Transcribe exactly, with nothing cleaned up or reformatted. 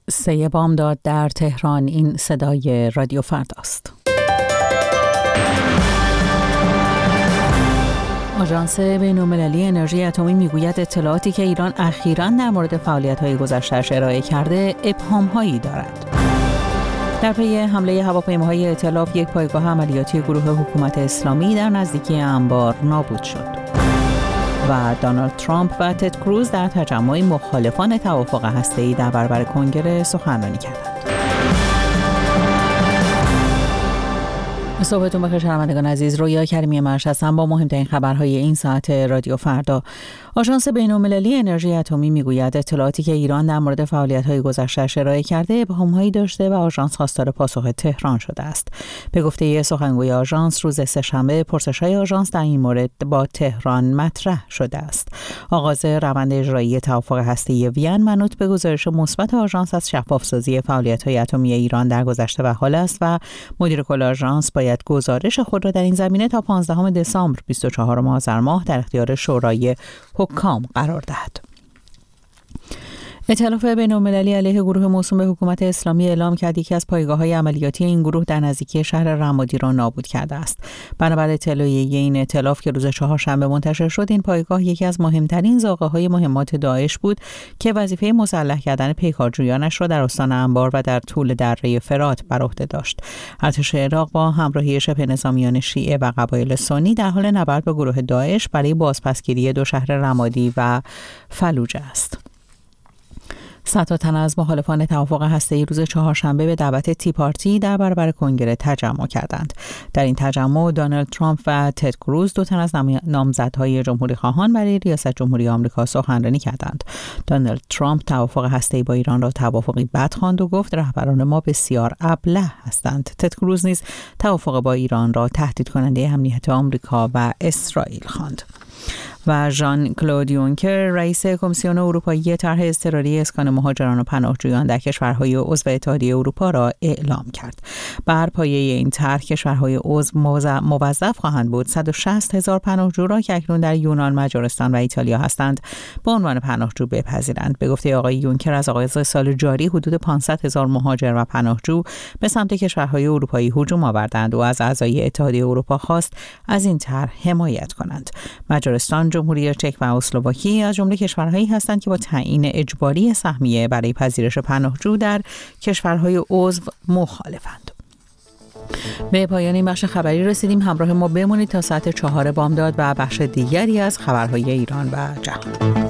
سه بامداد در تهران. این صدای رادیو فرداست. آژانس بین‌المللی انرژی اتمی میگوید اطلاعاتی که ایران اخیراً در مورد فعالیت‌های گذشته‌اش ارائه کرده ابهام‌هایی دارد. در پی حمله هواپیماهای ائتلاف یک پایگاه عملیاتی گروه حکومت اسلامی در نزدیکی انبار نابود شد. و دونالد ترامپ و تد کروز در تجمع مخالفان توافق هسته‌ای در برابر کنگره سخنرانی کردند. صبحتون بخیر شنوندگان عزیز، رویا کریمی مرش هستم با مهمترین خبرهای این ساعت رادیو فردا. آژانس بین‌المللی انرژی اتمی میگوید اطلاعاتی که ایران در مورد فعالیت‌های گذشته‌اش ارائه کرده ابهام‌هایی داشته و آژانس خواستار پاسخ تهران شده است. به گفته سخنگوی آژانس، روز سه‌شنبه پرسش‌های آژانس در این مورد با تهران مطرح شده است. آغاز روند اجرایی توافق هسته‌ای وین منوط به گزارش مثبت آژانس از شفاف‌سازی فعالیت‌های اتمی ایران در گذشته و حال است و مدیر کل آژانس باید گزارش خود را در این زمینه تا پانزدهم دسامبر بیست و چهارم آذر ماه در اختیار شورای حکام قرار دهد. ائتلاف بین‌المللی علیه گروه موسوم به حکومت اسلامی اعلام کرد یکی از پایگاه‌های عملیاتی این گروه در نزدیکی شهر رمادی را نابود کرده است. بنابر اطلاعیه این ائتلاف که روز چهارشنبه منتشر شد، این پایگاه یکی از مهمترین زاغه‌های مهمات داعش بود که وظیفه مسلح کردن پیکارجویانش را در استان انبار و در طول دره فرات بر عهده داشت. ارتش عراق با همراهی شبه نظامیان شیعه و قبایل سنی در حال نبرد با گروه داعش برای بازپسگیری دو شهر رمادی و فلوجه است. صدها تن از مخالفان توافق هسته‌ای روز چهارشنبه به دعوت تی پارتی در برابر کنگره تجمع کردند. در این تجمع دونالد ترامپ و تد کروز، دو تن از نامزدهای جمهوری خواهان برای ریاست جمهوری آمریکا، سخنرانی کردند. دونالد ترامپ توافق هسته‌ای با ایران را توافقی بد خواند و گفت رهبران ما بسیار ابله هستند. تد کروز نیز توافق با ایران را تهدید کننده امنیت آمریکا و اسرائیل خواند. و ژان کلود یونکر، رئیس کمیسیون اروپایی طرح اضطراری اسکان مهاجران و پناهجویان در کشورهای عضو اتحادیه اروپا را اعلام کرد. بر پایه این طرح کشورهای عضو موظف خواهند بود صد و شصت هزار پناهجو را که اکنون در یونان، مجارستان و ایتالیا هستند به عنوان پناهجو بپذیرند. به گفته آقای یونکر، از آغاز سال جاری حدود پانصد هزار مهاجر و پناهجو به سمت کشورهای اروپایی هجوم آوردند و از اعضای اتحادیه اروپا خواست از این طرح حمایت کنند. مجارستان، جمهوری چک و اسلواکی از جمله کشورهایی هستند که با تعیین اجباری سهمیه برای پذیرش پناهجو در کشورهای عضو مخالفند. به پایان این بخش خبری رسیدیم. همراه ما بمونید تا ساعت چهار بامداد و بخش دیگری از خبرهای ایران و جهان.